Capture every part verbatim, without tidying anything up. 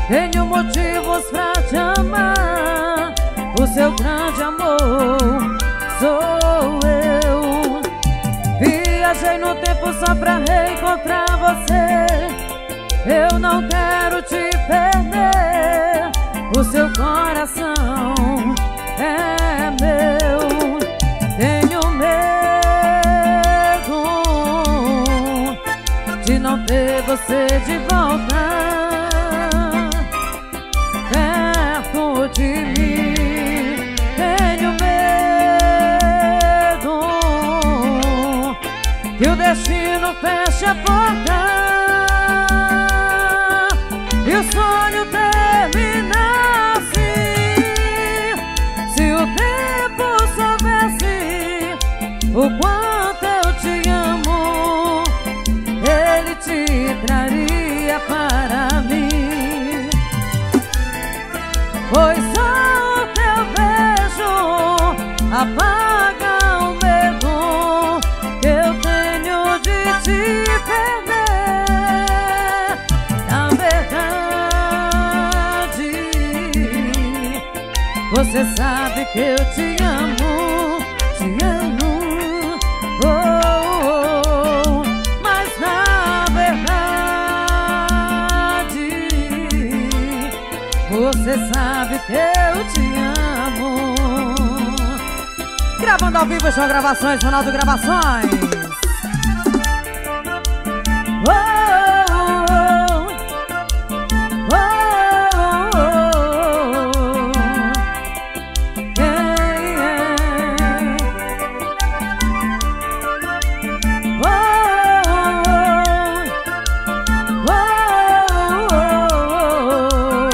Tenho motivos pra te amar. O seu grande amor sou eu. Viajei no tempo só pra reencontrar você. Eu não quero te perder. O seu coração é meu. Tenho medo de não ter você de volta perto de mim. Tenho medo que o destino feche a porta e o sonho terminasse. Se o tempo soubesse o quanto eu te amo, ele te traria para mim. Pois só o teu beijo apaga o medo que eu tenho de te perder. Na verdade, você sabe que eu te amo, te amo, oh, oh, oh. Mas na verdade, você sabe que eu te amo. Gravando ao vivo, João Gravações, Ronaldo Gravações. Oh, oh, oh, oh, oh. Yeah, yeah. Oh, oh, oh, oh.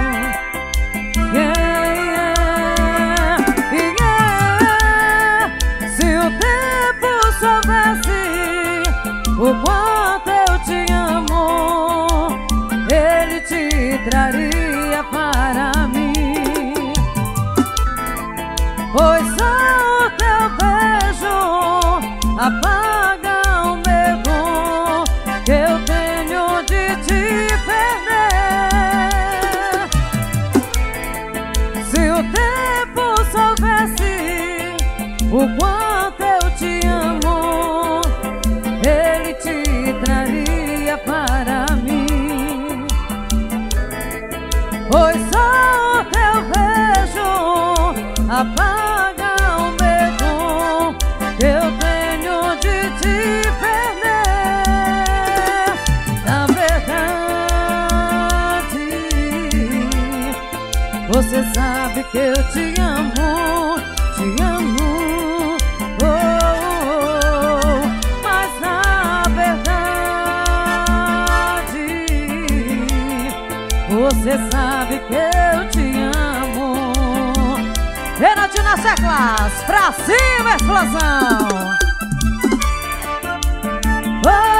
Yeah, yeah, yeah. Se o tempo soubesse o quanto eu te amo, ele te traria para mim. Pois só o teu beijo apaga o medo que eu tenho de te perder. Se o tempo soubesse o quanto eu te amo, ele te traria para mim. Pois só o teu beijo apaga o medo que eu tenho de te perder. Na verdade, você sabe que eu te amo, te amo, oh, oh, oh. Mas na verdade, você sabe que eu te amo. Renatinho nas teclas, pra cima, explosão! Oh!